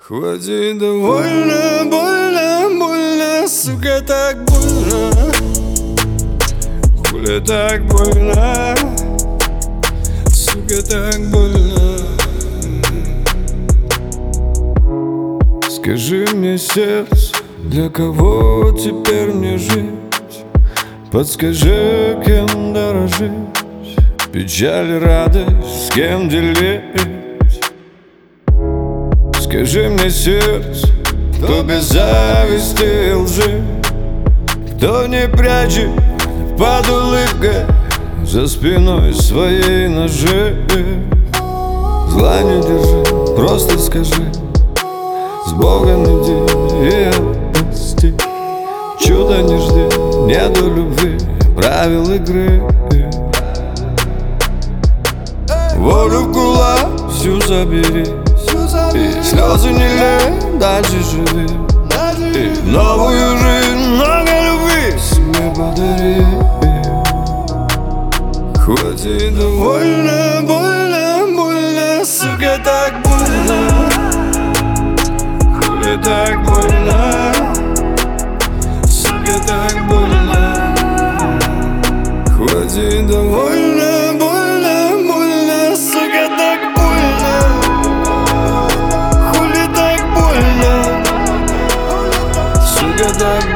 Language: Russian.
Хватит, довольно, больно, больно, сука, так больно. Хули так больно, сука, так больно. Скажи мне, сердце, для кого теперь мне жить? Подскажи, кем дорожить? Печаль, радость, с кем делить? Скажи мне, сердце, кто без зависти и лжи, кто не прячет под улыбкой за спиной своей ножи. Зла не держи, просто скажи: с Богом иди и отпусти. Чудо не жди, нету любви, правил игры. Волю в кулак всю забери, и слезы не лей, дальше живи. И новую жизнь, много любви себе подари. Хватит, довольно, больно, больно, сука, так больно. Хули так больно, сука, так больно. Хватит, довольно, больно, больно, сука, так больно. Хули так больно, сука, так больно.